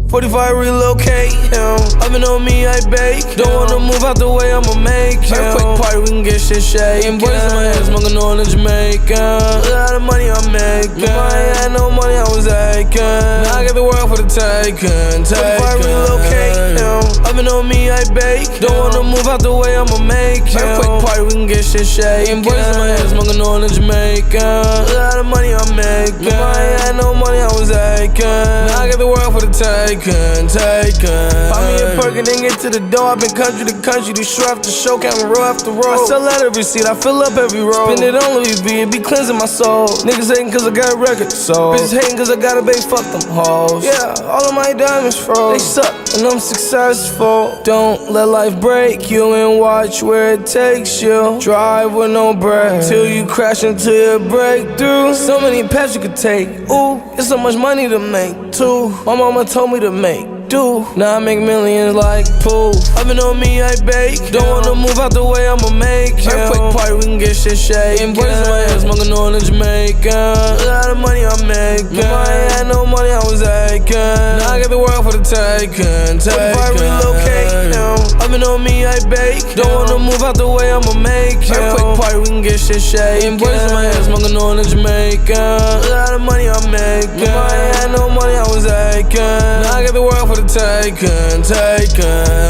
45 relocate him. Oven on me, I bake. Don't wanna move out the way, I'ma make him. Quick party, we can get shit shaking. Boys in my head, smoking on the Jamaican. A lot of money I'm making. If I ain't had no money, I was aching. Now I got the world for the taking. 45 relocate him. Oven on me, I bake. Don't wanna move out the way, I'ma make him. Quick party, we can get shit shaking. Boys in my head, smoking on the Jamaican. A lot of money I'm making. If I ain't had no money, I was aching. Now I got the world for the taking. Find me a perk and then get to the door. I've been country to country, do show after show, camera roll after roll. I sell out every seat, I fill up every row. Spend it on Louis V, it be cleansing my soul. Niggas hating cause I got records sold. Bitches hating cause I got a babe, fuck them hoes. Yeah, all of my diamonds froze. They suck and I'm successful. Don't let life break you and watch where it takes you. Drive with no brakes till you crash into your breakthrough. So many paths you could take. Ooh, it's so much money to make too. My mama told me to make do. Now I make millions like poof. Oven on me, I bake. Don't wanna move out the way, I'ma make him. Quick party, we can get shit shaking. Boys in my head, smoking on the Jamaican. A lot of money I'm making. If I ain't had no money, I was aching. Now I got the world for the taking. 45 relocate him. Oven on me, I bake. Don't wanna move out the way, I'ma make him. Quick party, we can get shit shaking. Boys in my head, smoking on the Jamaican. A lot of money I'm making. If I ain't had no money, I was aching. Now I got the world for the taking.